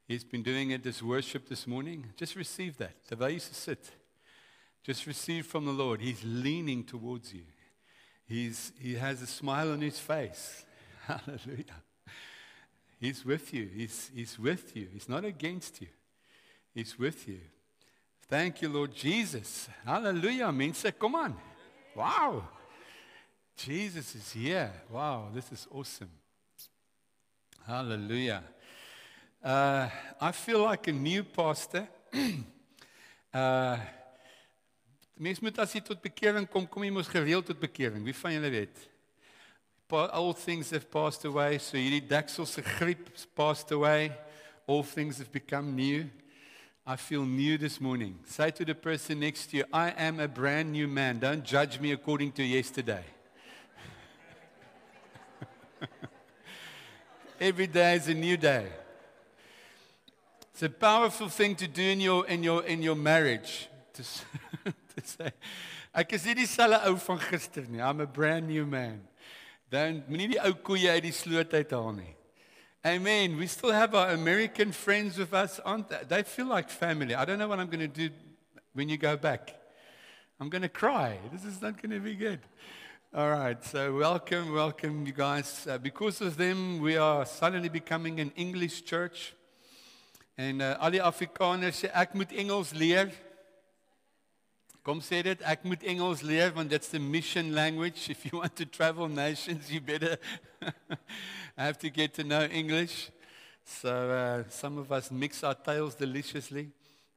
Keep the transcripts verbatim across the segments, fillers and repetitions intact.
He's been doing it as worship this morning. Just receive that. The way you sit. Just receive from the Lord. He's leaning towards you. He's, he has a smile on his face. Hallelujah. He's with you. He's, he's with you. He's not against you. He's with you. Thank you, Lord Jesus. Hallelujah. Mense, come on. Wow. Jesus is here. Wow, this is awesome. Hallelujah. Uh, I feel like a new pastor. uh, Mens moet as jy tot bekering kom, kom jy mos gereeld tot bekering. Wie van julle weet? All things have passed away, so hierdie deksel se griep has passed away. All things have become new. I feel new this morning. Say to the person next to you, I am a brand new man. Don't judge me according to yesterday. Every day is a new day. It's a powerful thing to do in your in your in your marriage. To, to say, ek is nie dieselfde ou van gister nie. I'm a brand new man. Don't moenie die ou koeie uit die sloot uithaal nie. Amen. We still have our American friends with us, aren't they? They feel like family. I don't know what I'm going to do when you go back. I'm going to cry. This is not going to be good. All right, so welcome, welcome you guys. Uh, because of them, we are suddenly becoming an English church. En uh, al die Afrikaners sê, ek moet Engels leer. Kom sê dit, ek moet Engels leer, want that's the mission language. If you want to travel nations, you better have to get to know English. So uh, some of us mix our tails deliciously.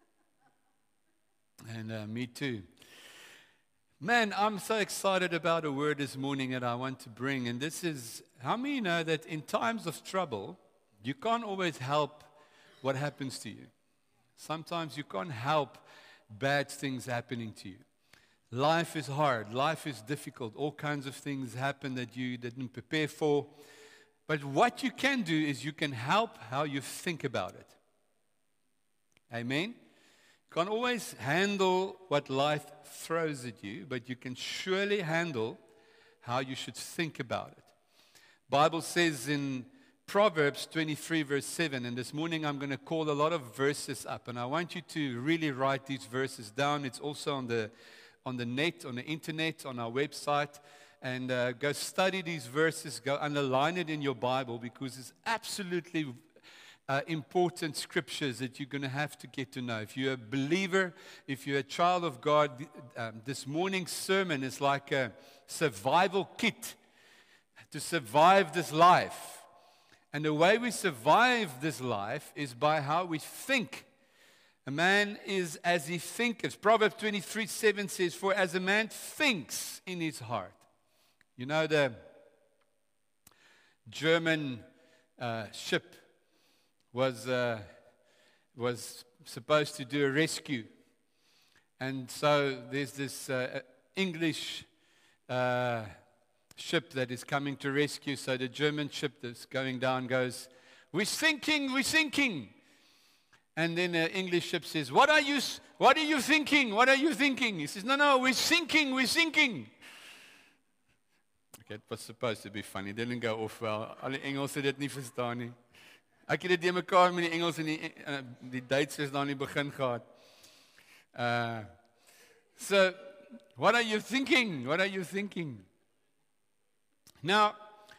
And uh, me too. Man, I'm so excited about a word this morning that I want to bring. And this is, how many know that in times of trouble, you can't always help what happens to you. Sometimes you can't help bad things happening to you. Life is hard. Life is difficult. All kinds of things happen that you didn't prepare for. But what you can do is you can help how you think about it. Amen? You can't always handle what life throws at you, but you can surely handle how you should think about it. Bible says in Proverbs twenty-three verse seven, and this morning I'm going to call a lot of verses up, and I want you to really write these verses down. It's also on the on the net, on the internet, on our website, and uh, go study these verses, go underline it in your Bible, because it's absolutely uh, important scriptures that you're going to have to get to know. If you're a believer, if you're a child of God, um, this morning's sermon is like a survival kit to survive this life. And the way we survive this life is by how we think. A man is as he thinketh. Proverbs twenty-three seven says, for as a man thinks in his heart. You know, the German uh, ship was, uh, was supposed to do a rescue. And so there's this uh, English uh ship that is coming to rescue. So the German ship that's going down goes, we're sinking, we're sinking. And then the English ship says, what are you, what are you thinking? What are you thinking? He says, no, no, we're sinking, we're sinking. Okay, it was supposed to be funny. It didn't go off well. Alle Engels het dit nie verstaan nie. Ek het dit die mekaar met die Engels en die, uh, die Duitsers daar in die begin gehad. Uh, so, what are you thinking? What are you thinking? Now,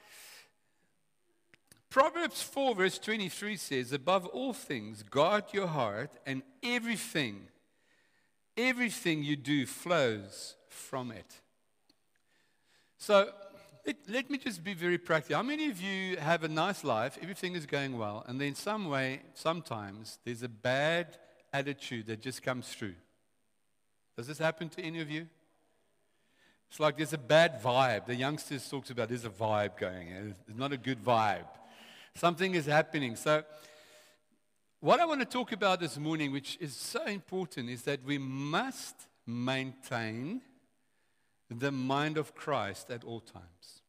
Proverbs four verse twenty-three says, above all things, guard your heart, and everything, everything you do flows from it. So, let, let me just be very practical. How many of you have a nice life, everything is going well, and then some way, sometimes, there's a bad attitude that just comes through? Does this happen to any of you? It's like there's a bad vibe. The youngsters talks about there's a vibe going. It's not a good vibe. Something is happening. So what I want to talk about this morning, which is so important, is that we must maintain the mind of Christ at all times.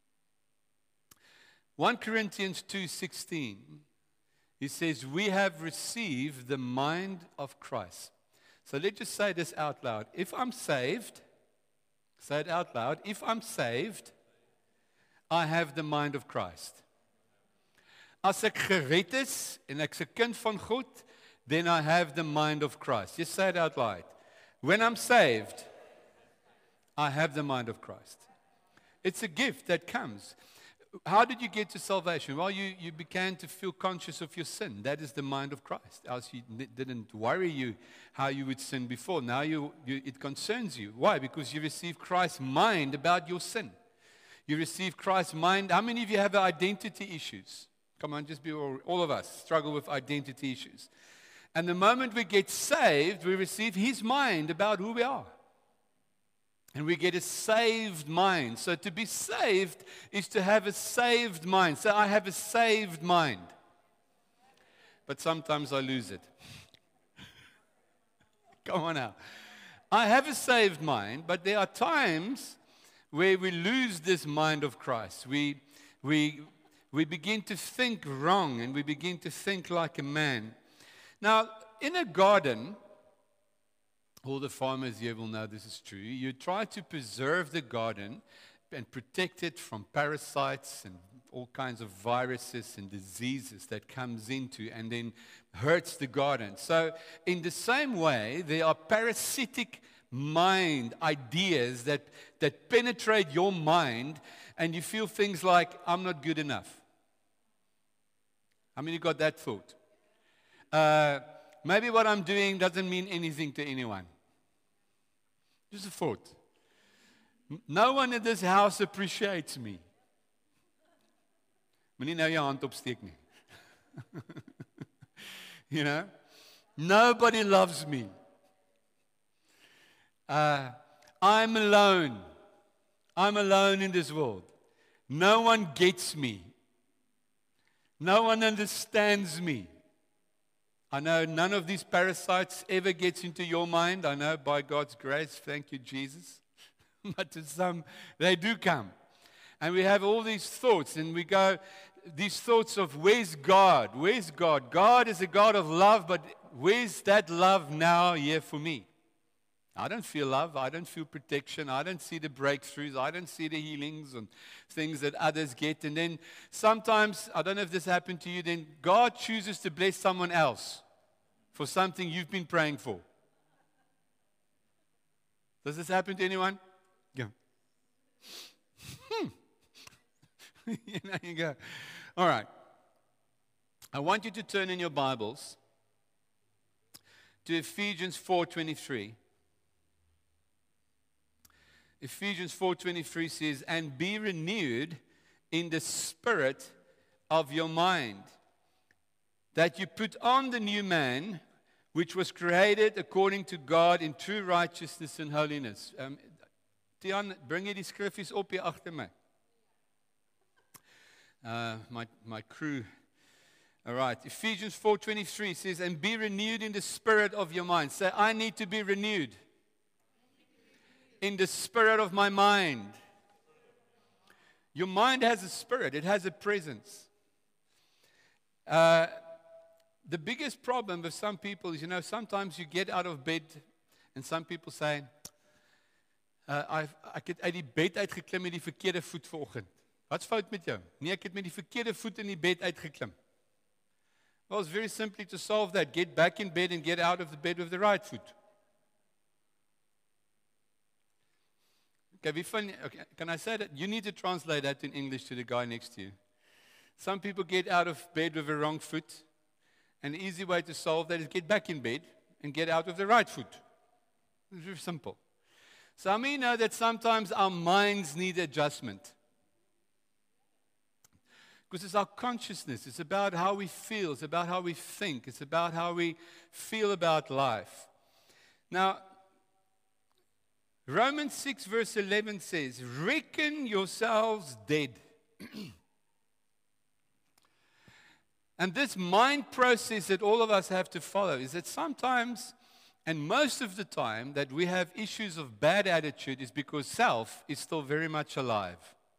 First Corinthians two sixteen, he says, we have received the mind of Christ. So let's just say this out loud. If I'm saved, say it out loud. If I'm saved, I have the mind of Christ. As ek gered is en ek's 'n kind van God, then I have the mind of Christ. Just say it out loud. When I'm saved, I have the mind of Christ. It's a gift that comes. How did you get to salvation? Well, you, you began to feel conscious of your sin. That is the mind of Christ. Else he didn't worry you how you would sin before. Now you, you, it concerns you. Why? Because you receive Christ's mind about your sin. You receive Christ's mind. How many of you have identity issues? Come on, just be all, all of us struggle with identity issues. And the moment we get saved, we receive His mind about who we are. And we get a saved mind. So to be saved is to have a saved mind. So I have a saved mind. But sometimes I lose it. Come on now. I have a saved mind, but there are times where we lose this mind of Christ. We, we, we begin to think wrong, and we begin to think like a man. Now, in a garden, all the farmers here will know this is true. You try to preserve the garden and protect it from parasites and all kinds of viruses and diseases that comes into and then hurts the garden. So in the same way, there are parasitic mind ideas that, that penetrate your mind, and you feel things like, I'm not good enough. How many got that thought? Uh, maybe what I'm doing doesn't mean anything to anyone. Just a thought. No one in this house appreciates me. Moenie nou jou hand opsteek nie. You know? Nobody loves me. Uh, I'm alone. I'm alone in this world. No one gets me. No one understands me. I know none of these parasites ever gets into your mind. I know by God's grace, thank you, Jesus. But to some, they do come. And we have all these thoughts, and we go, these thoughts of where's God? Where's God? God is a God of love, but where's that love now here for me? I don't feel love. I don't feel protection. I don't see the breakthroughs. I don't see the healings and things that others get. And then sometimes, I don't know if this happened to you, then God chooses to bless someone else for something you've been praying for. Does this happen to anyone? Yeah. Hmm. You know, you go. All right. I want you to turn in your Bibles to Ephesians four twenty-three. Ephesians four twenty-three says, and be renewed in the spirit of your mind, that you put on the new man, which was created according to God in true righteousness and holiness. Um, Tian, bring jy die skriffies op hier agter my. Uh, my, my crew. All right. Ephesians four twenty-three says, and be renewed in the spirit of your mind. Say, I need to be renewed in the spirit of my mind. Your mind has a spirit. It has a presence. Uh, the biggest problem with some people is, you know, sometimes you get out of bed and some people say, uh, I've, ek het uit die bed uitgeklim met die verkeerde voet vanoggend. Wat's fout met jou? Nee, ek het met die verkeerde voet in die bed uitgeklim. Well, it's very simply to solve that. Get back in bed and get out of the bed with the right foot. Okay, we find, okay, can I say that? You need to translate that in English to the guy next to you. Some people get out of bed with the wrong foot. An easy way to solve that is get back in bed and get out of the right foot. It's very simple. So I mean know that sometimes our minds need adjustment. Because it's our consciousness. It's about how we feel. It's about how we think. It's about how we feel about life. Now, Romans six verse eleven says, reckon yourselves dead. And this mind process that all of us have to follow is that sometimes, and most of the time, that we have issues of bad attitude is because self is still very much alive.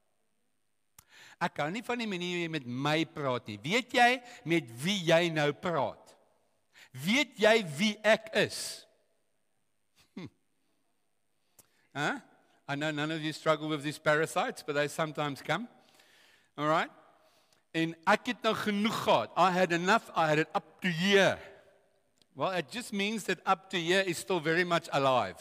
Ek kan nie van die manier jy met my praat nie. Weet jy met wie jy nou praat? Weet jy wie ek is? Huh? I know none of you struggle with these parasites, but they sometimes come. All right? En ek het nou genoeg gehad. I had enough, I had it up to here. Well, it just means that up to here is still very much alive.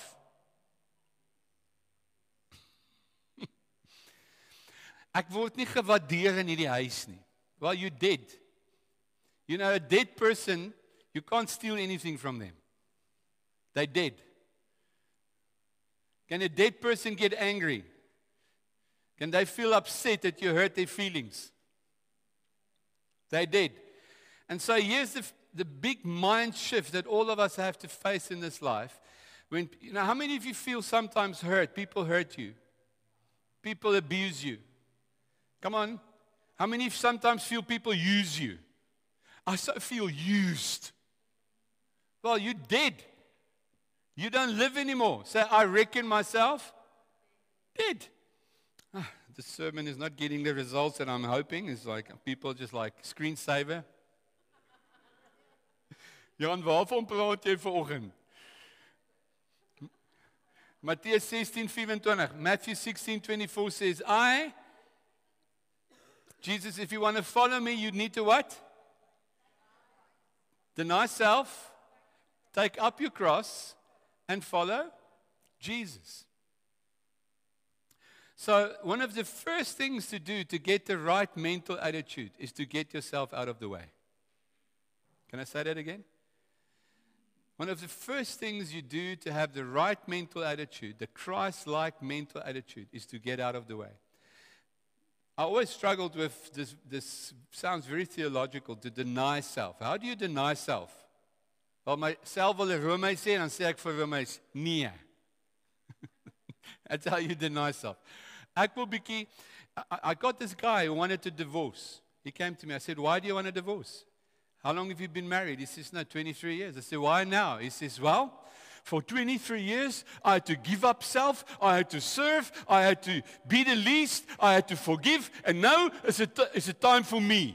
Ek word nie gewaardeer in hierdie huis nie. Well, you dead. You know, a dead person, you can't steal anything from them. They're dead. Can a dead person get angry? Can they feel upset that you hurt their feelings? They're dead. And so here's the, the big mind shift that all of us have to face in this life. When, you know, how many of you feel sometimes hurt? People hurt you. People abuse you. Come on. How many of you sometimes feel people use you? I so feel used. Well, you're dead. You don't live anymore. Say, I reckon myself dead. Ah, the sermon is not getting the results that I'm hoping. It's like people just like screensaver. Jan, waarvan praat jy vanoggend? Matthew sixteen twenty-four. Matthew sixteen twenty-four says, I, Jesus, if you want to follow me, you need to what? Deny self, take up your cross, and follow Jesus. So one of the first things to do to get the right mental attitude is to get yourself out of the way. Can I say that again? One of the first things you do to have the right mental attitude, the Christ-like mental attitude, is to get out of the way. I always struggled with this, this sounds very theological, to deny self. How do you deny self? Wel, myself wil 'n Romeis sê, dan sê ek vir Romeis, nee. That's how you deny self. Ek wil bietjie, I, I got this guy who wanted to divorce. He came to me, I said, why do you want to divorce? How long have you been married? He says, no, twenty-three years. I said, why now? He says, well, for twenty-three years, I had to give up self, I had to serve, I had to be the least, I had to forgive, and now it's a, t- it's a time for me.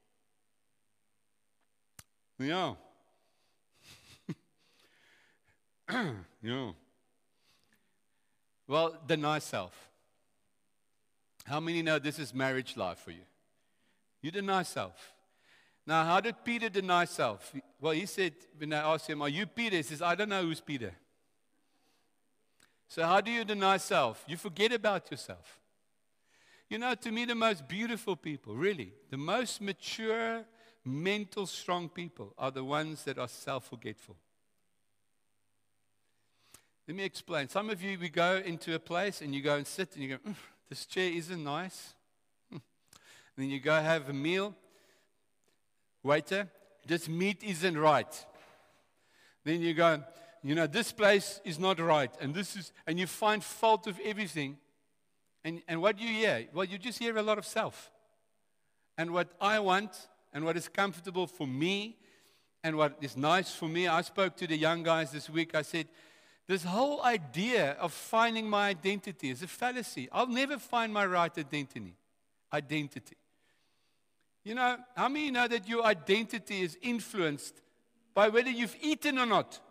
Yeah. Yeah. Well, deny self. How many know this is marriage life for you? You deny self. Now, how did Peter deny self? Well, he said, when I asked him, are you Peter? He says, I don't know who's Peter. So how do you deny self? You forget about yourself. You know, to me, the most beautiful people, really, the most mature, mental, strong people are the ones that are self-forgetful. Let me explain. Some of you, we go into a place and you go and sit and you go, this chair isn't nice. And then you go have a meal. Waiter, this meat isn't right. Then you go, you know, this place is not right, and this is, and you find fault of everything. And, and what do you hear? Well, you just hear a lot of self. And what I want, and what is comfortable for me, and what is nice for me. I spoke to the young guys this week. I said, this whole idea of finding my identity is a fallacy. I'll never find my right identity. Identity. You know, how many know that your identity is influenced by whether you've eaten or not?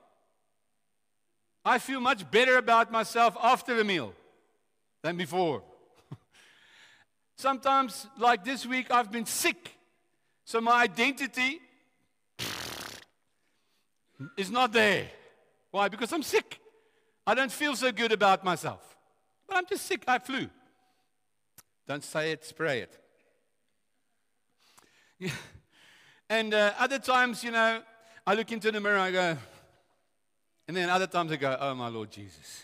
I feel much better about myself after a meal than before. Sometimes, like this week, I've been sick. So my identity is not there. Why? Because I'm sick. I don't feel so good about myself. But I'm just sick. I flew. Don't say it, spray it. Yeah. And uh, other times, you know, I look into the mirror, I go, and then other times I go, oh, my Lord Jesus.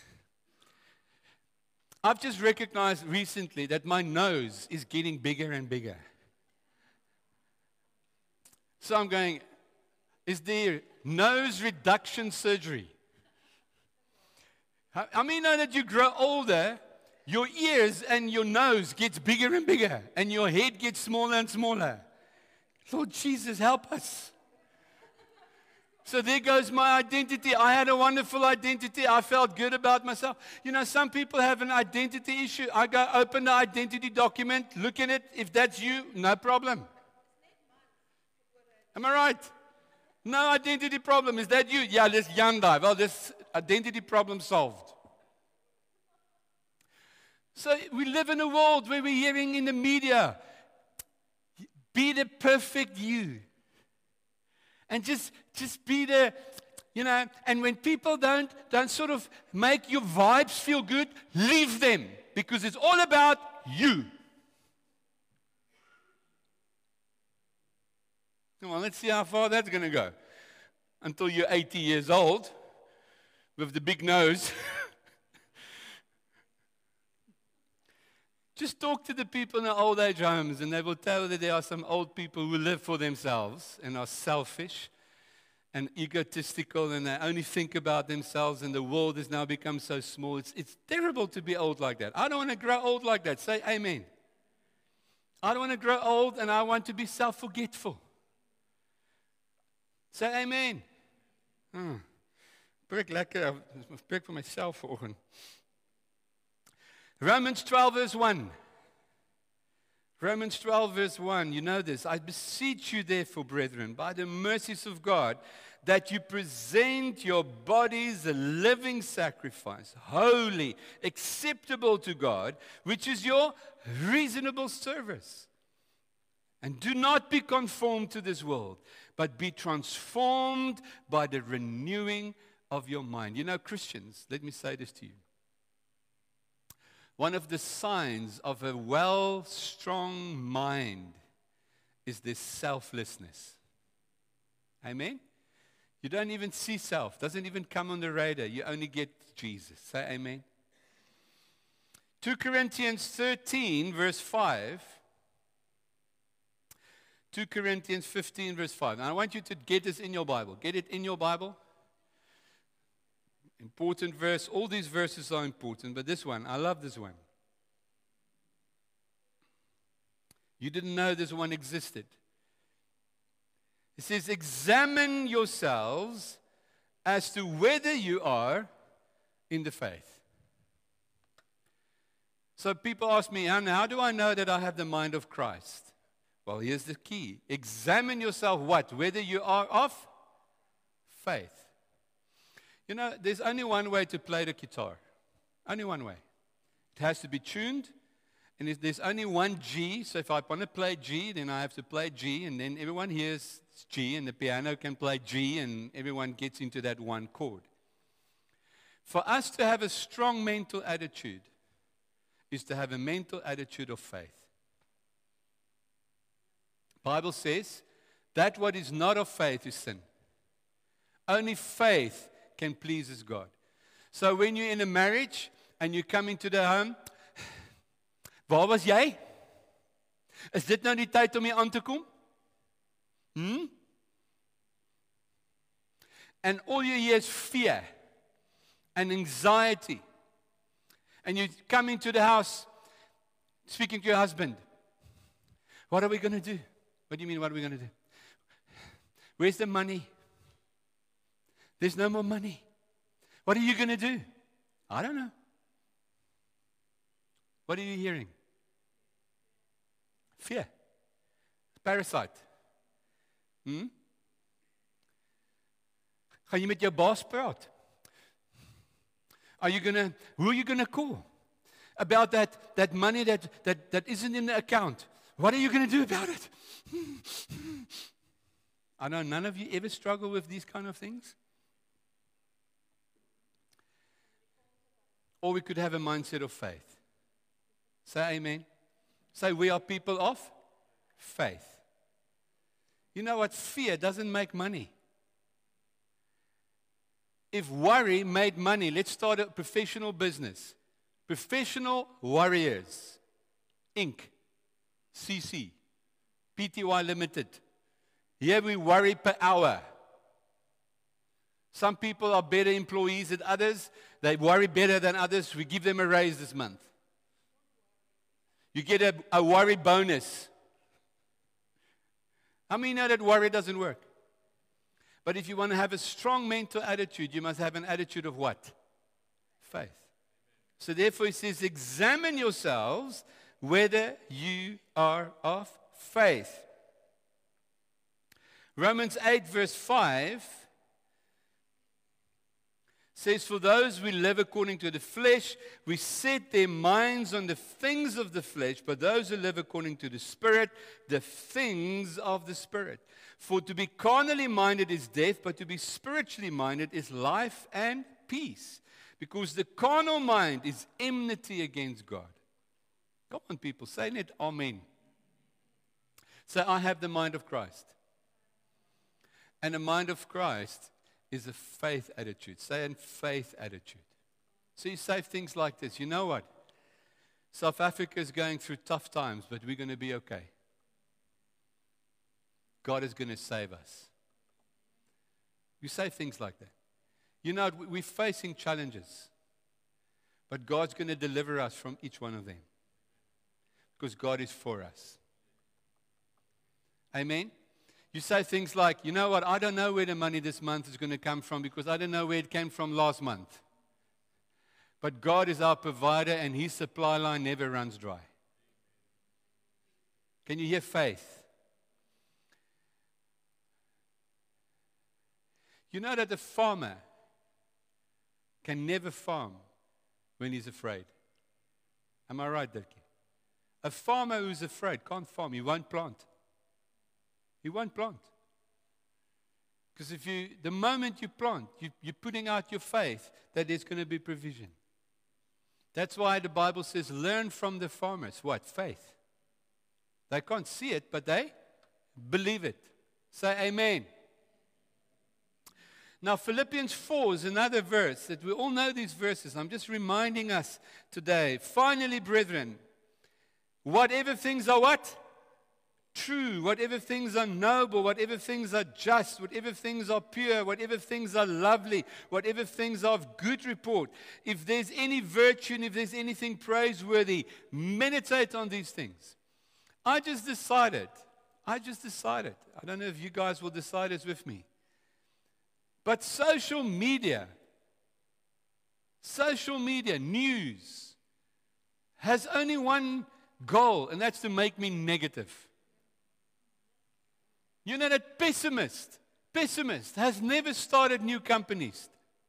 I've just recognized recently that my nose is getting bigger and bigger. So I'm going, is there nose reduction surgery? I mean, know that you grow older, your ears and your nose gets bigger and bigger, and your head gets smaller and smaller. Lord Jesus, help us. So there goes my identity. I had a wonderful identity. I felt good about myself. You know, some people have an identity issue. I go open the identity document, look at it. If that's you, no problem. Am I right? No identity problem. Is that you? Yeah, this young guy. Well, this identity problem solved. So we live in a world where we're hearing in the media, Be the perfect you. And just, just be the, you know, and when people don't, don't sort of make your vibes feel good, leave them. Because it's all about you. Come on, let's see how far that's going to go. Until you're eighty years old, with the big nose. Just talk to the people in the old age homes, and they will tell you that there are some old people who live for themselves and are selfish and egotistical, and they only think about themselves, and the world has now become so small. It's, it's terrible to be old like that. I don't want to grow old like that. Say amen. I don't want to grow old, and I want to be self-forgetful. Say amen. Hmm. Preek lekker. Ek preek vir myself vanoggend. Romans twelve verse one. Romans twelve verse one. You know this. I beseech you therefore, brethren, by the mercies of God, that you present your bodies a living sacrifice, holy, acceptable to God, which is your reasonable service. And do not be conformed to this world, but be transformed by the renewing of your mind. You know, Christians, let me say this to you. One of the signs of a well, strong mind is this selflessness. Amen? You don't even see self. Doesn't even come on the radar. You only get Jesus. Say amen. Second Corinthians thirteen, verse five. Second Corinthians fifteen, verse five. And I want you to get this in your Bible. Get it in your Bible. Important verse. All these verses are important, but this one, I love this one. You didn't know this one existed. It says, examine yourselves as to whether you are in the faith. So people ask me, how do I know that I have the mind of Christ? Well, here's the key. Examine yourself what? Whether you are of faith. You know, there's only one way to play the guitar. Only one way. It has to be tuned. And if there's only one G, so if I want to play G, then I have to play G, and then everyone hears G, and the piano can play G, and everyone gets into that one chord. For us to have a strong mental attitude is to have a mental attitude of faith. The Bible says that what is not of faith is sin. Only faith can pleases God. So when you're in a marriage and you come into the home, waar was jy? Is dit nou die tyd om hier aan te kom? Hmm? And all you hear is fear and anxiety. And you come into the house speaking to your husband. What are we going to do? What do you mean, what are we going to do? Where's the money? There's no more money. What are you going to do? I don't know. What are you hearing? Fear. Parasite. Hmm? Gaan jy met jou baas praat? Are you going to, who are you going to call? About that, that money that, that, that isn't in the account. What are you going to do about it? I know none of you ever struggle with these kind of things. Or we could have a mindset of faith. Say amen. Say we are people of faith. You know what? Fear doesn't make money. If worry made money, let's start a professional business. Professional Warriors, Incorporated, C C, P T Y Limited. Here we worry per hour. Some people are better employees than others. They worry better than others. We give them a raise this month. You get a, a worry bonus. How many know that worry doesn't work? But if you want to have a strong mental attitude, you must have an attitude of what? Faith. So therefore he says, examine yourselves whether you are of faith. Romans eight verse five says, for those who live according to the flesh, we set their minds on the things of the flesh, but those who live according to the Spirit, the things of the Spirit. For to be carnally minded is death, but to be spiritually minded is life and peace. Because the carnal mind is enmity against God. Come on, people, say it, amen. Say, I have the mind of Christ. And the mind of Christ is a faith attitude. Say, a faith attitude. So you say things like this. You know what? South Africa is going through tough times, but we're going to be okay. God is going to save us. You say things like that. You know, we're facing challenges, but God's going to deliver us from each one of them because God is for us. Amen? You say things like, you know what, I don't know where the money this month is going to come from because I don't know where it came from last month. But God is our provider and His supply line never runs dry. Can you hear faith? You know that a farmer can never farm when he's afraid. Am I right, Dirkie? A farmer who's afraid can't farm. He won't plant. He won't plant. Because if you, the moment you plant, you, you're putting out your faith that there's going to be provision. That's why the Bible says, learn from the farmers. What? Faith. They can't see it, but they believe it. Say amen. Now, Philippians four is another verse that we all know these verses. I'm just reminding us today. Finally, brethren, whatever things are what? True, whatever things are noble, whatever things are just, whatever things are pure, whatever things are lovely, whatever things are of good report, if there's any virtue and if there's anything praiseworthy, meditate on these things. I just decided, I just decided, I don't know if you guys will decide this with me, but social media, social media, news, has only one goal, and that's to make me negative. You know that pessimist, pessimist has never started new companies.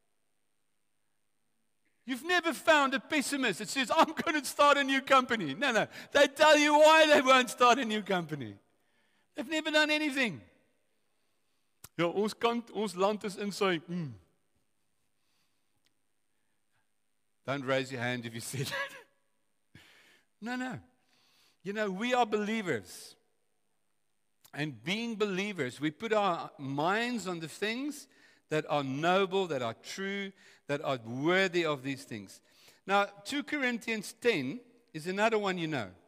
You've never found a pessimist that says, I'm going to start a new company. No, no. They tell you why they won't start a new company. They've never done anything. Ja, ons kant, ons land is in sy, mm. Don't raise your hand if you said that. No, no. You know, we are believers. And being believers, we put our minds on the things that are noble, that are true, that are worthy of these things. Now, two Corinthians ten is another one you know.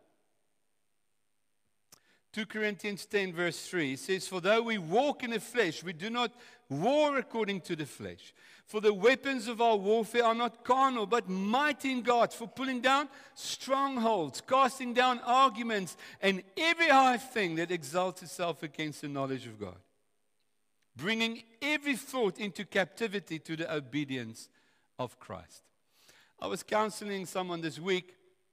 two Corinthians ten verse three says, for though we walk in the flesh, we do not war according to the flesh. For the weapons of our warfare are not carnal, but mighty in God, for pulling down strongholds, casting down arguments, and every high thing that exalts itself against the knowledge of God. Bringing every thought into captivity to the obedience of Christ. I was counseling someone this week,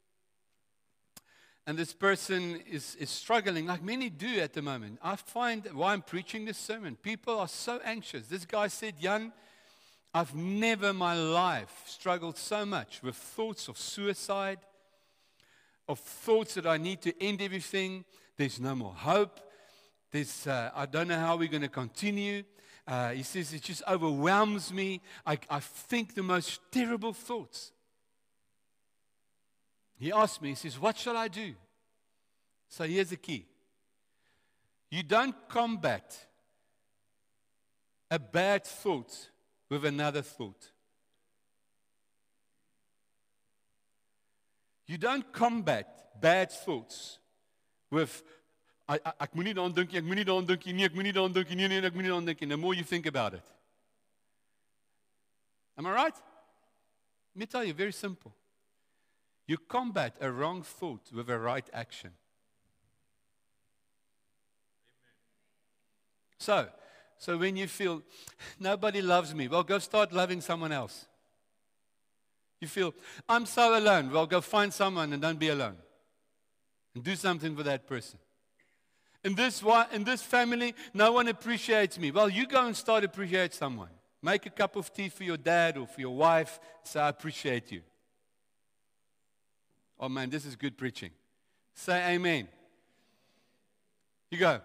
and this person is, is struggling, like many do at the moment. I find why I'm preaching this sermon, people are so anxious. This guy said, Jan, I've never in my life struggled so much with thoughts of suicide, of thoughts that I need to end everything. There's no more hope. There's, uh, I don't know how we're going to continue. Uh, he says, it just overwhelms me. I, I think the most terrible thoughts. He asked me, he says, what shall I do? So here's the key. You don't combat a bad thought with another thought. You don't combat bad thoughts with, I, I, ek moet nie daaraan dink nie, ek moet nie daaraan dink nie, nee, ek moet nie daaraan dink nie, nee, nee, ek moet nie daaraan dink nie. The more you think about it. Am I right? Let me tell you, very simple. You combat a wrong thought with a right action. So, so when you feel, nobody loves me, well, go start loving someone else. You feel, I'm so alone, well, go find someone and don't be alone. And do something for that person. In this, in this family, no one appreciates me. Well, you go and start appreciate someone. Make a cup of tea for your dad or for your wife. Say, I appreciate you. Oh man, this is good preaching. Say amen. You go,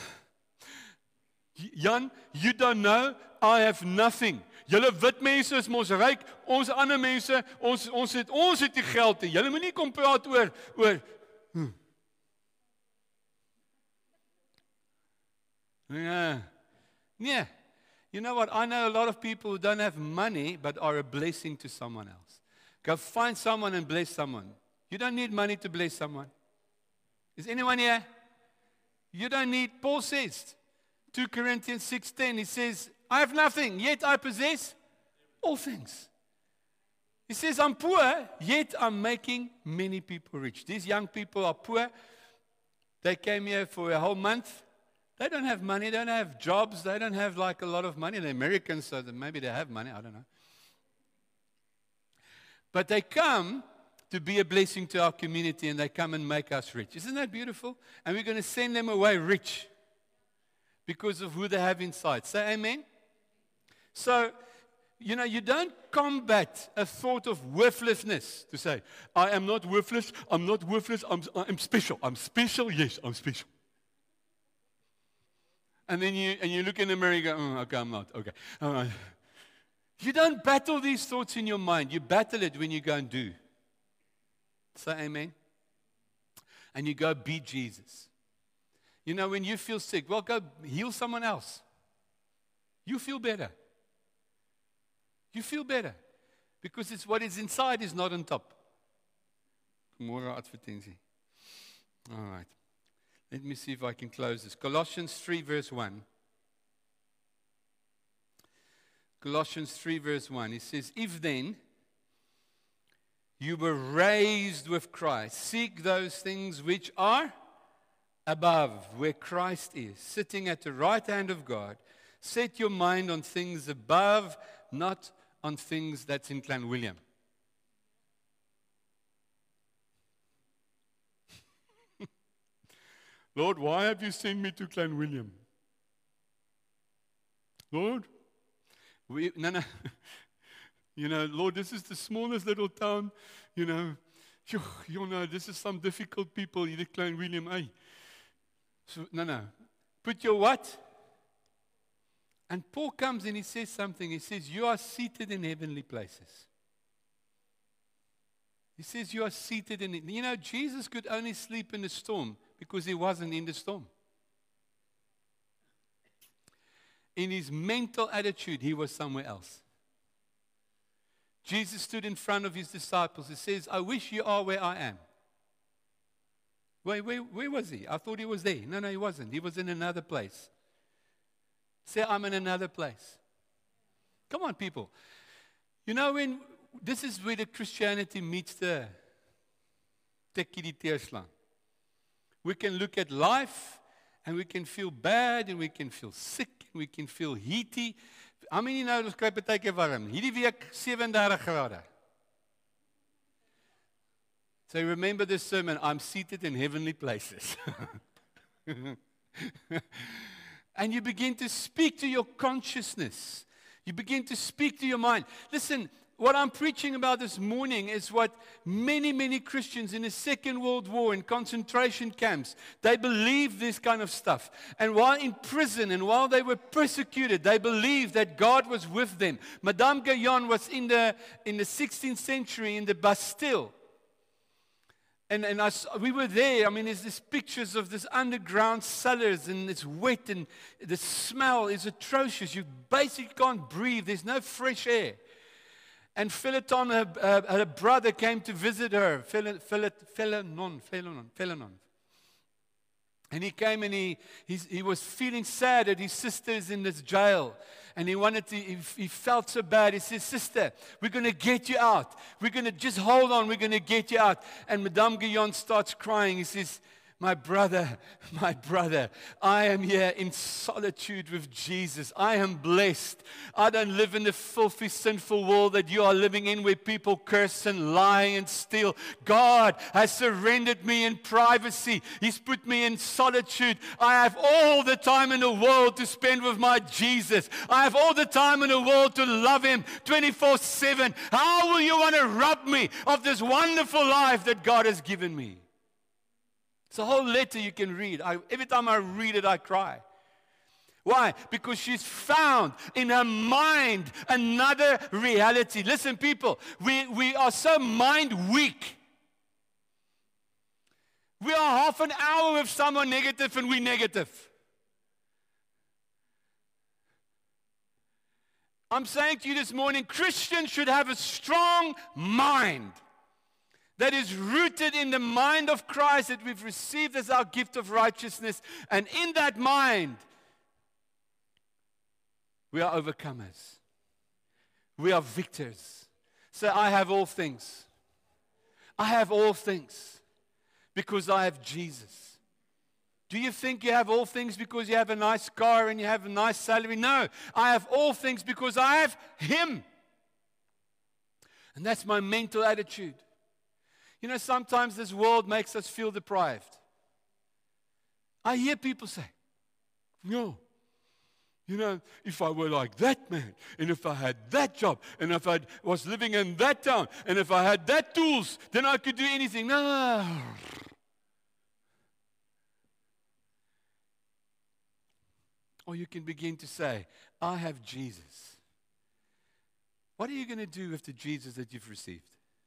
Jan, you don't know, I have nothing. Julle wit mense is mos ryk, ons ander mense, ons ons het ons het die geld. Julle moenie kom praat oor oor hm. Yeah. Yeah. You know what? I know a lot of people who don't have money but are a blessing to someone else. Go find someone and bless someone. You don't need money to bless someone. Is anyone here? You don't need, Paul says, two Corinthians six ten, he says, I have nothing, yet I possess all things. He says, I'm poor, yet I'm making many people rich. These young people are poor. They came here for a whole month. They don't have money, they don't have jobs, they don't have like a lot of money. They're Americans, so maybe they have money, I don't know. But they come to be a blessing to our community, and they come and make us rich. Isn't that beautiful? And we're going to send them away rich because of who they have inside. Say amen. So, you know, you don't combat a thought of worthlessness to say, I am not worthless, I'm not worthless, I'm, I'm special. I'm special, yes, I'm special. And then you, and you look in the mirror and you go, oh, okay, I'm not, okay. All right. You don't battle these thoughts in your mind. You battle it when you go and do. Say amen. And you go be Jesus. You know, when you feel sick, well, go heal someone else. You feel better. You feel better. Because it's what is inside is not on top. More advertensie. All right. Let me see if I can close this. Colossians three, verse one. Colossians three, verse one. It says, if then you were raised with Christ, seek those things which are above, where Christ is, sitting at the right hand of God. Set your mind on things above, not on things that's in Clanwilliam. Lord, why have you sent me to Clanwilliam? Lord, we, no, no. You know, Lord, this is the smallest little town, you know. You know, this is some difficult people, you Clanwilliam, hey. So, no, no. Put your what? And Paul comes and he says something. He says, you are seated in heavenly places. He says, you are seated in it. You know, Jesus could only sleep in the storm because he wasn't in the storm. In his mental attitude, he was somewhere else. Jesus stood in front of his disciples. He says, I wish you are where I am. Wait, where, where was he? I thought he was there. No, no, he wasn't. He was in another place. Say, I'm in another place. Come on, people. You know, when this is where the Christianity meets the tekkie teerslaan. We can look at life, and we can feel bad, and we can feel sick, and we can feel heaty. How many nou ons kry partykeer warm? Hierdie week seventy-three grade. So remember this sermon, I'm seated in heavenly places. And you begin to speak to your consciousness. You begin to speak to your mind. Listen, what I'm preaching about this morning is what many, many Christians in the Second World War, in concentration camps, they believed this kind of stuff. And while in prison and while they were persecuted, they believed that God was with them. Madame Guyon was in the, in the sixteenth century in the Bastille. And, and I, we were there. I mean, there's these pictures of this underground cellars, and it's wet, and the smell is atrocious. You basically can't breathe. There's no fresh air. And Phileton, her, uh, her brother, came to visit her. Philenon, Philenon, Philenon. And he came and he, he's, he was feeling sad that his sister is in this jail. And he wanted to, he, he felt so bad. He says, sister, we're going to get you out. We're going to just hold on. We're going to get you out. And Madame Guyon starts crying. He says, My brother, my brother, I am here in solitude with Jesus. I am blessed. I don't live in the filthy, sinful world that you are living in where people curse and lie and steal. God has surrendered me in privacy. He's put me in solitude. I have all the time in the world to spend with my Jesus. I have all the time in the world to love Him twenty-four seven. How will you want to rob me of this wonderful life that God has given me? It's a whole letter you can read. I, every time I read it, I cry. Why? Because she's found in her mind another reality. Listen, people, we, we are so mind weak. We are half an hour with someone negative and we're negative. I'm saying to you this morning, Christians should have a strong mind that is rooted in the mind of Christ that we've received as our gift of righteousness. And in that mind, we are overcomers. We are victors. Say, I have all things. I have all things because I have Jesus. Do you think you have all things because you have a nice car and you have a nice salary? No, I have all things because I have Him. And that's my mental attitude. You know, sometimes this world makes us feel deprived. I hear people say, no, you know, if I were like that man, and if I had that job, and if I was living in that town, and if I had that tools, then I could do anything. No. Or you can begin to say, I have Jesus. What are you going to do with the Jesus that you've received?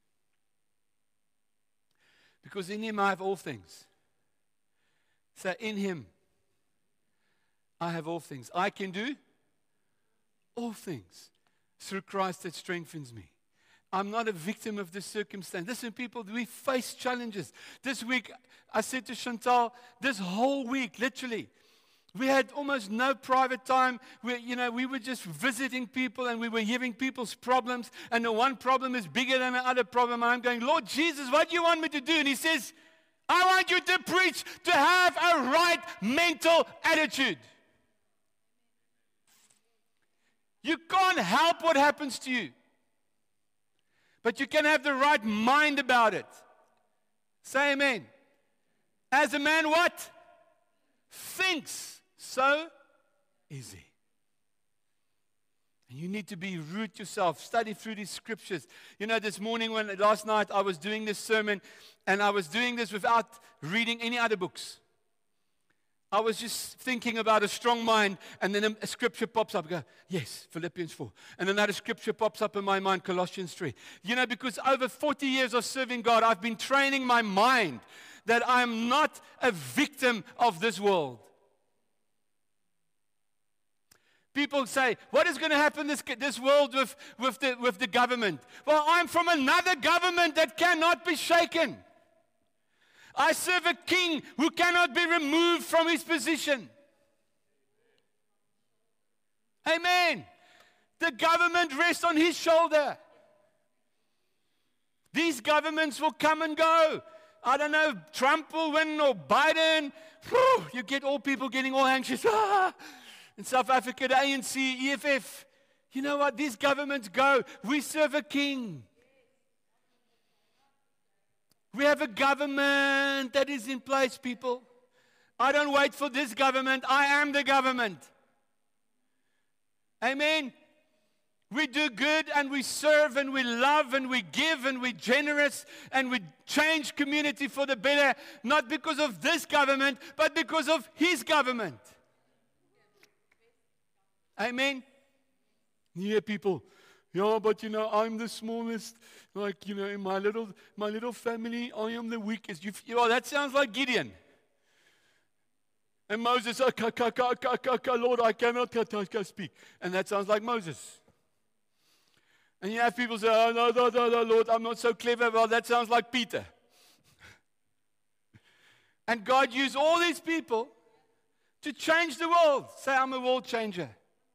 Because in Him I have all things. So in Him I have all things. I can do all things through Christ that strengthens me. I'm not a victim of this circumstance. Listen, people, we face challenges. This week, I said to Chantal, this whole week, literally, we had almost no private time. We, you know, we were just visiting people and we were hearing people's problems. And the one problem is bigger than the other problem. And I'm going, Lord Jesus, what do you want me to do? And He says, I want you to preach to have a right mental attitude. You can't help what happens to you. But you can have the right mind about it. Say amen. As a man what? Thinks. So easy. And you need to be root yourself. Study through these scriptures. You know, this morning, when last night I was doing this sermon, and I was doing this without reading any other books. I was just thinking about a strong mind, and then a scripture pops up. I go, yes, Philippians four. And another scripture pops up in my mind, Colossians three. You know, because over forty years of serving God, I've been training my mind that I'm not a victim of this world. People say, what is going to happen in this, this world with, with, the, with the government? Well, I'm from another government that cannot be shaken. I serve a king who cannot be removed from his position. Amen. The government rests on his shoulder. These governments will come and go. I don't know, Trump will win or Biden. Whew, you get all people getting all anxious. Ah! In South Africa, the A N C, E F F. You know what? These governments go. We serve a king. We have a government that is in place, people. I don't wait for this government. I am the government. Amen. We do good and we serve and we love and we give and we're generous and we change community for the better, not because of this government, but because of His government. Amen. You hear people, yeah, but you know, I'm the smallest, like, you know, in my little my little family, I am the weakest. You, oh, that sounds like Gideon. And Moses, oh, ka, ka, ka, ka, ka, ka, Lord, I cannot ka, ka, ka, speak. And that sounds like Moses. And you have people say, oh, no, no, no, no, Lord, I'm not so clever. Well, that sounds like Peter. And God used all these people to change the world. Say, I'm a world changer.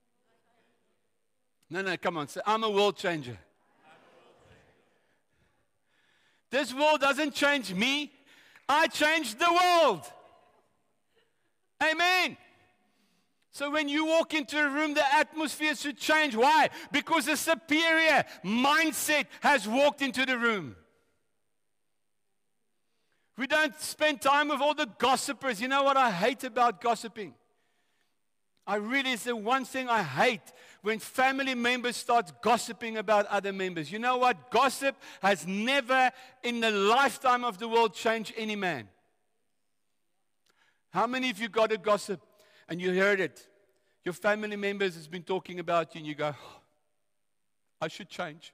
No, no, come on. Say, I'm a world changer. This world doesn't change me. I changed the world. Amen. So when you walk into a room, the atmosphere should change. Why? Because a superior mindset has walked into the room. We don't spend time with all the gossipers. You know what I hate about gossiping? I really, it's the one thing I hate, when family members start gossiping about other members. You know what? Gossip has never in the lifetime of the world changed any man. How many of you got a gossip and you heard it? Your family members has been talking about you and you go, oh, I should change.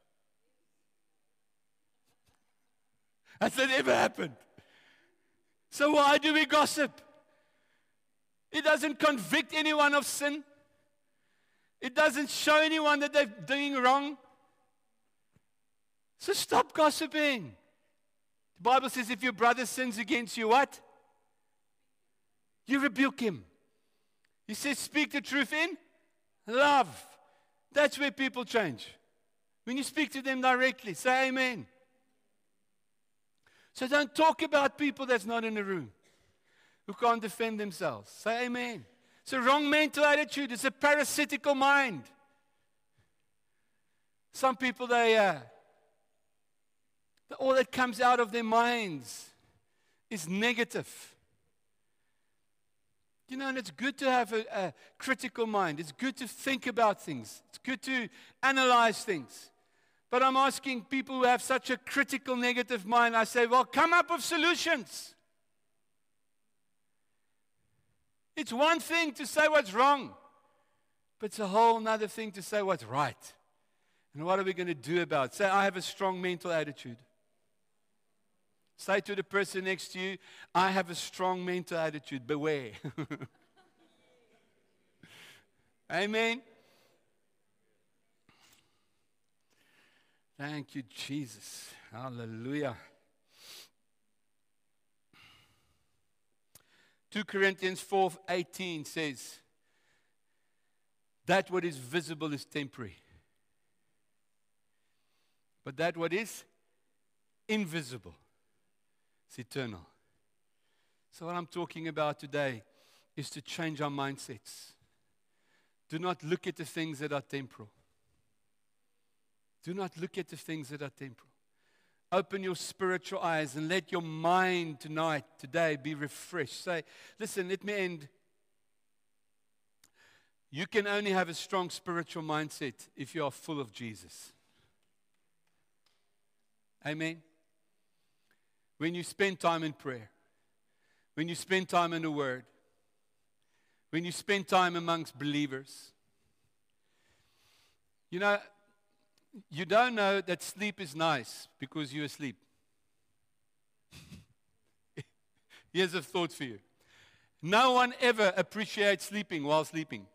Has that ever happened? So why do we gossip? It doesn't convict anyone of sin. It doesn't show anyone that they're doing wrong. So stop gossiping. The Bible says if your brother sins against you, what? You rebuke him. He says speak the truth in love. That's where people change. When you speak to them directly, say amen. So don't talk about people that's not in the room, who can't defend themselves. Say amen. It's a wrong mental attitude. It's a parasitical mind. Some people, they, uh, all that comes out of their minds is negative. You know, and it's good to have a, a critical mind. It's good to think about things. It's good to analyze things. But I'm asking people who have such a critical, negative mind, I say, well, come up with solutions. It's one thing to say what's wrong, but it's a whole other thing to say what's right. And what are we going to do about it? Say, I have a strong mental attitude. Say to the person next to you, I have a strong mental attitude. Beware. Amen. Thank you, Jesus. Hallelujah. Second Corinthians four eighteen says, that what is visible is temporary, but that what is invisible is eternal. So what I'm talking about today is to change our mindsets. Do not look at the things that are temporal. Do not look at the things that are temporal. Open your spiritual eyes and let your mind tonight, today, be refreshed. Say, listen, let me end. You can only have a strong spiritual mindset if you are full of Jesus. Amen. When you spend time in prayer, when you spend time in the Word, when you spend time amongst believers, you know, you don't know that sleep is nice because you're asleep. Here's a thought for you. No one ever appreciates sleeping while sleeping.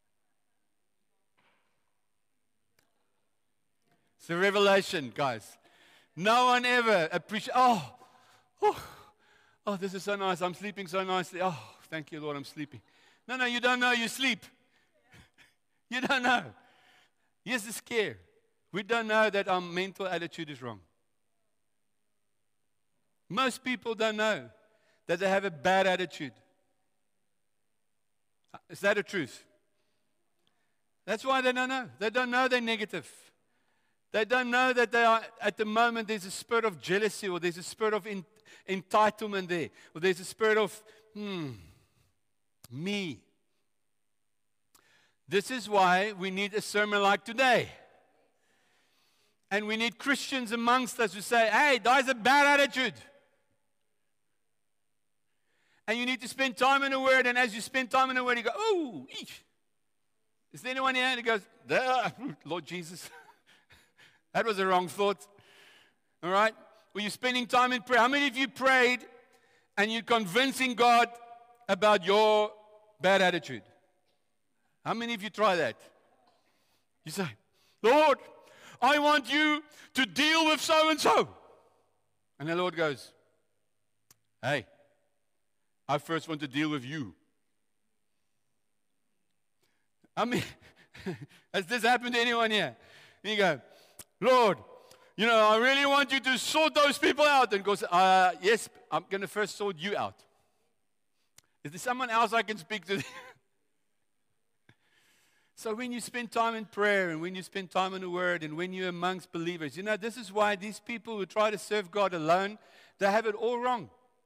It's a revelation, guys. No one ever appreciates, oh, oh, oh, this is so nice. I'm sleeping so nicely. Oh, thank you, Lord, I'm sleeping. No, no, you don't know you sleep. You don't know. Here's the scare. We don't know that our mental attitude is wrong. Most people don't know that they have a bad attitude. Is that the truth? That's why they don't know. They don't know they're negative. They don't know that they are, at the moment, there's a spirit of jealousy, or there's a spirit of in, entitlement there, or there's a spirit of, hmm, me. This is why we need a sermon like today. And we need Christians amongst us who say, hey, there's a bad attitude. And you need to spend time in the Word, and as you spend time in the Word, you go, oh, eesh. Is there anyone here who goes, Lord Jesus, that was a wrong thought. All right? Were you spending time in prayer? How many of you prayed and you're convincing God about your bad attitude? How many of you try that? You say, Lord, I want you to deal with so-and-so. And the Lord goes, hey, I first want to deal with you. I mean, has this happened to anyone here? You go, Lord, You know, I really want you to sort those people out. And God says, uh, yes, I'm going to first sort you out. Is there someone else I can speak to? So when you spend time in prayer and when you spend time in the Word and when you're amongst believers, you know, this is why these people who try to serve God alone, they have it all wrong.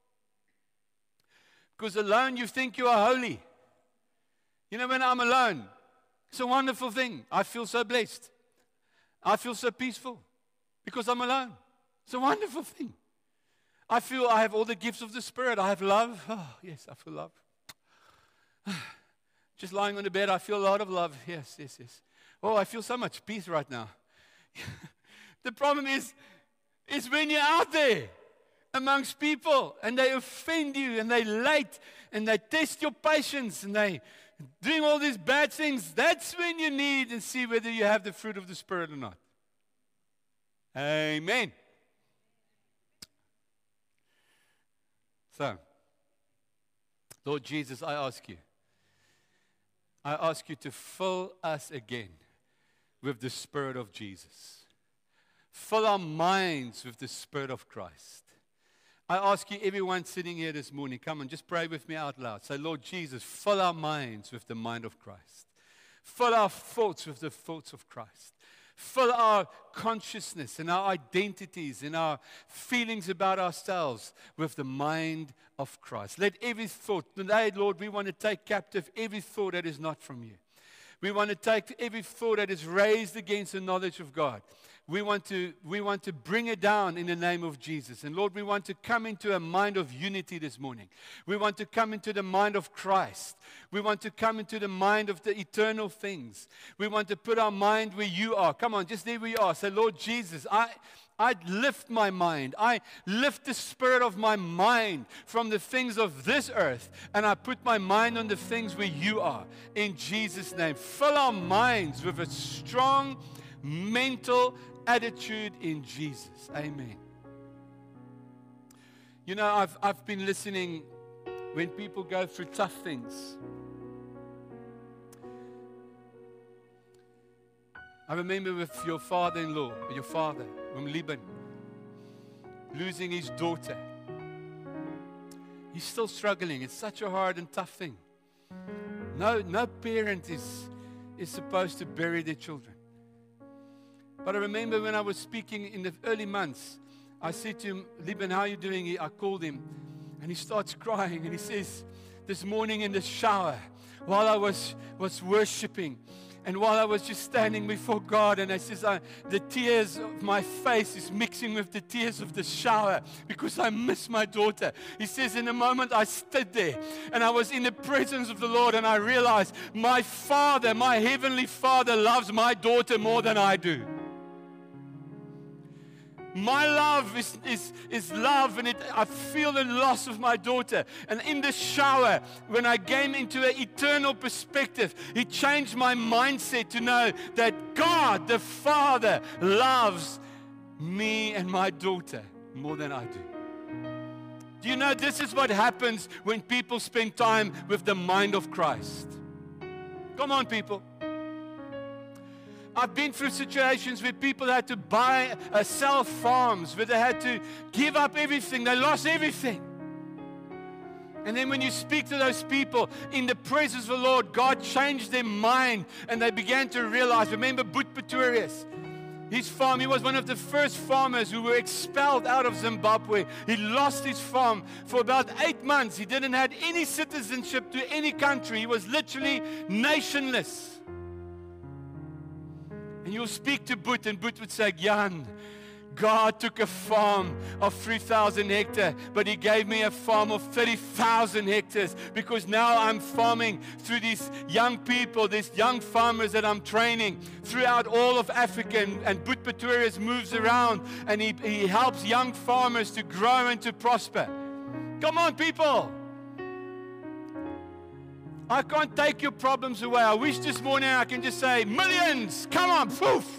Because alone you think you are holy. You know, when I'm alone, it's a wonderful thing. I feel so blessed. I feel so peaceful because I'm alone. It's a wonderful thing. I feel I have all the gifts of the Spirit. I have love. Oh, yes, I feel love. Just lying on the bed, I feel a lot of love. Yes, yes, yes. Oh, I feel so much peace right now. The problem is, is when you're out there amongst people and they offend you and they late and they test your patience and they doing all these bad things, that's when you need and see whether you have the fruit of the Spirit or not. Amen. So, Lord Jesus, I ask you, I ask you to fill us again with the Spirit of Jesus. Fill our minds with the Spirit of Christ. I ask you, everyone sitting here this morning, come on, just pray with me out loud. Say, Lord Jesus, fill our minds with the mind of Christ. Fill our thoughts with the thoughts of Christ. Fill our consciousness and our identities and our feelings about ourselves with the mind of Christ. Let every thought, today, Lord, we want to take captive every thought that is not from you. We want to take every thought that is raised against the knowledge of God. We want to, we want to bring it down in the name of Jesus. And Lord, we want to come into a mind of unity this morning. We want to come into the mind of Christ. We want to come into the mind of the eternal things. We want to put our mind where you are. Come on, just there where you are. Say, Lord Jesus, I... I lift my mind. I lift the spirit of my mind from the things of this earth, and I put my mind on the things where you are. In Jesus' name, fill our minds with a strong mental attitude in Jesus. Amen. You know, I've, I've been listening when people go through tough things. I remember with your father-in-law, your father, from Liban, losing his daughter. He's still struggling. It's such a hard and tough thing. No, no parent is, is supposed to bury their children. But I remember when I was speaking in the early months, I said to him, Liban, how are you doing? I called him, and he starts crying, and he says, this morning in the shower, while I was, was worshiping, and while I was just standing before God, and I says, I, the tears of my face is mixing with the tears of the shower because I miss my daughter. He says, in a moment I stood there and I was in the presence of the Lord, and I realized my Father, my Heavenly Father loves my daughter more than I do. My love is, is, is love, and it, I feel the loss of my daughter. And in the shower, when I came into an eternal perspective, it changed my mindset to know that God, the Father, loves me and my daughter more than I do. Do you know this is what happens when people spend time with the mind of Christ? Come on, people. I've been through situations where people had to buy, uh, sell farms, where they had to give up everything. They lost everything. And then when you speak to those people in the presence of the Lord, God changed their mind, and they began to realize. Remember Boet Pretorius? His farm, he was one of the first farmers who were expelled out of Zimbabwe. He lost his farm for about eight months. He didn't have any citizenship to any country. He was literally nationless. And you'll speak to Boet, and Boet would say, Jan, God took a farm of three thousand hectares, but He gave me a farm of thirty thousand hectares, because now I'm farming through these young people, these young farmers that I'm training throughout all of Africa. And, and Boet Pretorius moves around, and he, he helps young farmers to grow and to prosper. Come on, people. I can't take your problems away. I wish this morning I can just say, millions, come on, poof.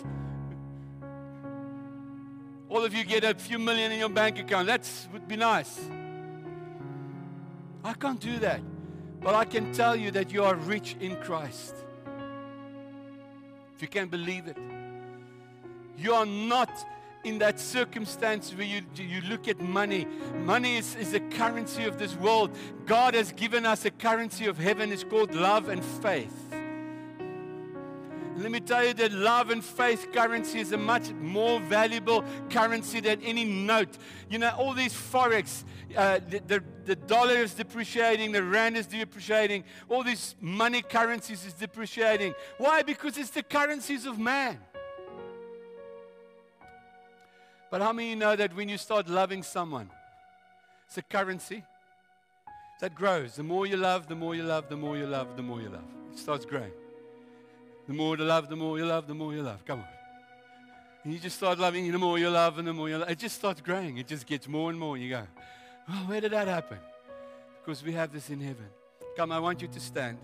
All of you get a few million in your bank account. That would be nice. I can't do that. But I can tell you that you are rich in Christ. If you can believe it. You are not in that circumstance where you, you look at money. Money is, is a currency of this world. God has given us a currency of heaven. It's called love and faith. And let me tell you that love and faith currency is a much more valuable currency than any note. You know, all these forex, uh, the, the, the dollar is depreciating, the rand is depreciating, all these money currencies is depreciating. Why? Because it's the currencies of man. But how many of you know that when you start loving someone, it's a currency that grows. The more you love, the more you love, the more you love, the more you love. It starts growing. The more you love, the more you love, the more you love. Come on. And you just start loving, the more you love, and the more you love. It just starts growing. It just gets more and more. And you go, oh, where did that happen? Because we have this in heaven. Come, I want you to stand.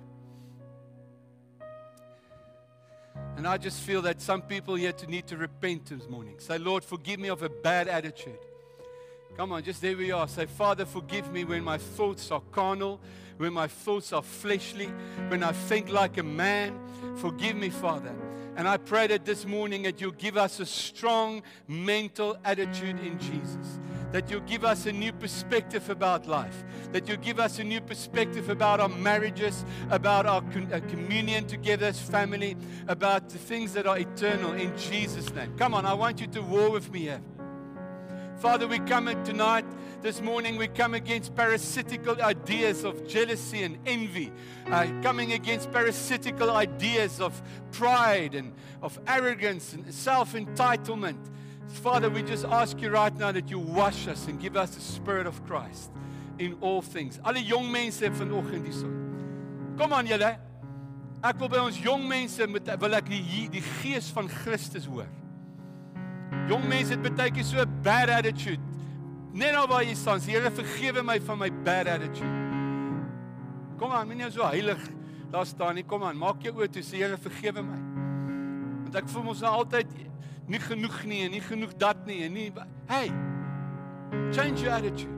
And I just feel that some people here to need to repent this morning. Say, Lord, forgive me of a bad attitude. Come on, just there we are. Say, Father, forgive me when my thoughts are carnal, when my thoughts are fleshly, when I think like a man. Forgive me, Father. And I pray that this morning that you'll give us a strong mental attitude in Jesus. That you'll give us a new perspective about life. That you'll give us a new perspective about our marriages, about our communion together as family, about the things that are eternal in Jesus' name. Come on, I want you to war with me here. Father, we come in tonight, this morning, we come against parasitical ideas of jealousy and envy, uh, coming against parasitical ideas of pride and of arrogance and self-entitlement. Father, we just ask you right now that you wash us and give us the Spirit of Christ in all things. Alle jong mense vanoggend hierson. Kom aan julle. Ek wil by ons jong mense met wil ek die die gees van Christus hoor. Jong mense het baie keer so 'n bad attitude. Net nou waar jy staan, sê Here, vergewe my van my bad attitude. Kom aan, moenie so heilig daar staan nie. Kom aan, maak jou oë toe, sê Here, vergewe my. Want ek voel mos nou altyd nie genoeg nie en nie genoeg dat nie en nie. Hey, change your attitude.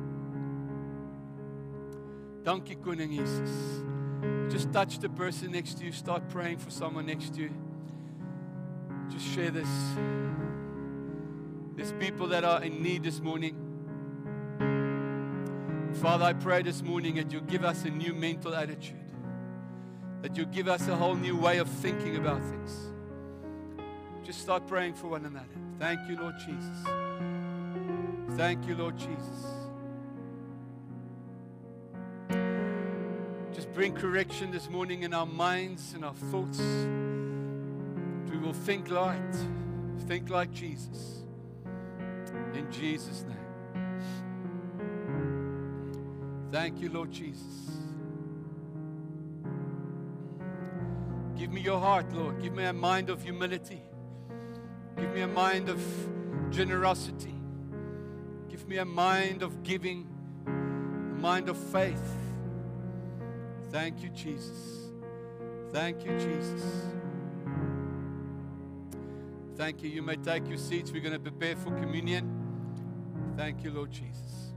Dankie koning Jesus. Just touch the person next to you. Start praying for someone next to you. Just share this. There's people that are in need this morning. Father, I pray this morning that you give us a new mental attitude. That you give us a whole new way of thinking about things. Just start praying for one another. Thank you, Lord Jesus. Thank you, Lord Jesus. Just bring correction this morning in our minds and our thoughts. We will think right. Think like Jesus. In Jesus' name. Thank you, Lord Jesus. Give me your heart, Lord. Give me a mind of humility. Give me a mind of generosity. Give me a mind of giving, a mind of faith. Thank you, Jesus. Thank you, Jesus. Thank you. You may take your seats. We're going to prepare for communion. Thank you, Lord Jesus.